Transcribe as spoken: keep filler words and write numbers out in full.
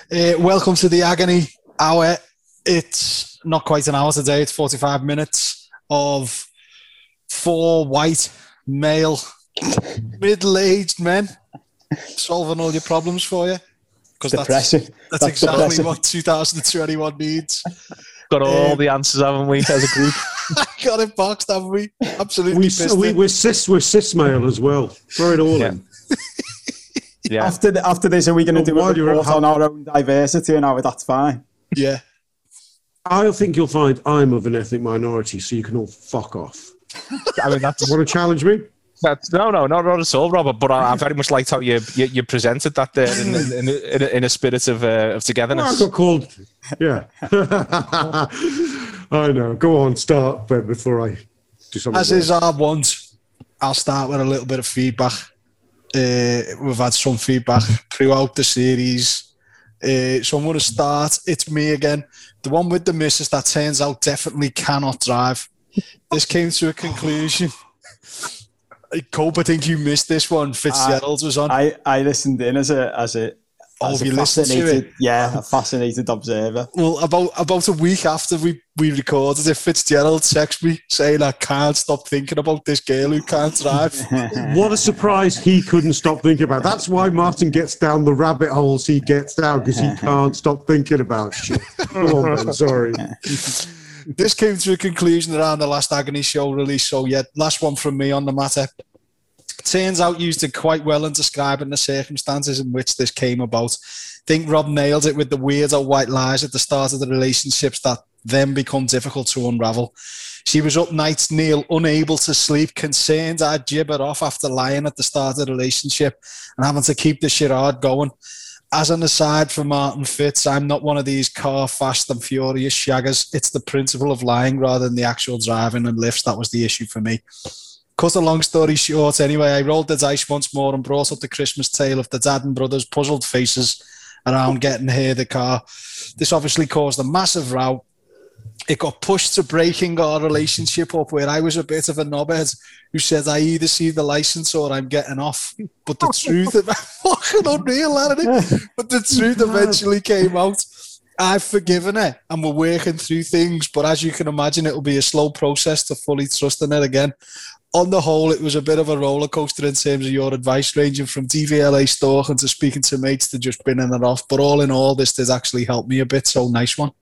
Uh, welcome to the Agony Hour. It's not quite an hour today. It's forty-five minutes of four white, male, middle-aged men solving all your problems for you. Because that's, that's, that's exactly depressing. What two thousand twenty-one needs. Got all um, the answers, haven't we, as a group? Got it boxed, haven't we? Absolutely. We, we, we're, cis, we're cis male as well. Throw it all yeah. in. Yeah. After the, after this, are we going to do a report on our own diversity and how that's fine? Yeah. I think you'll find I'm of an ethnic minority, so you can all fuck off. I mean, that's... Want to challenge me? That's, no, no, not, not at all, Robert. But I, I very much liked how you you, you presented that there in, in, in, in a spirit of uh, of togetherness. Well, I got called. Yeah. I know. Go on, start, but before I do something. As is our want, I'll start with a little bit of feedback. Uh, we've had some feedback throughout the series. Uh, so I'm going to start. It's me again. The one with the missus that turns out definitely cannot drive. This came to a conclusion. Cope, I think you missed this one. Fitzgerald was on. I, I listened in as a as a Oh, as you a listened to it? Yeah, a fascinated observer. Well, about about a week after we, we recorded it, Fitzgerald texted me saying, I can't stop thinking about this girl who can't drive. What a surprise he couldn't stop thinking about. That's why Martin gets down the rabbit holes he gets down, because he can't stop thinking about shit. Go on, Ben, sorry. This came to a conclusion around the last Agony show release, so yeah, last one from me on the matter. Turns out you did quite well in describing the circumstances in which this came about. I think Rob nailed it with the weirdo white lies at the start of the relationships that then become difficult to unravel. She was up nights, Neil, unable to sleep, concerned I'd gibber off after lying at the start of the relationship and having to keep the charade going. As an aside for Martin Fitz, I'm not one of these car fast and furious shaggers. It's the principle of lying rather than the actual driving and lifts that was the issue for me. Cut a long story short, anyway, I rolled the dice once more and brought up the Christmas tale of the dad and brother's puzzled faces around getting her the car. This obviously caused a massive row. It got pushed to breaking our relationship up, where I was a bit of a knobhead who said I either see the license or I'm getting off. But the truth, fucking unreal, isn't it? But the truth eventually came out. I've forgiven her and we're working through things, but as you can imagine, it'll be a slow process to fully trust in her again. On the whole, it was a bit of a roller coaster in terms of your advice, ranging from D V L A stalking to speaking to mates to just binning it off. But all in all, this did actually help me a bit, so nice one.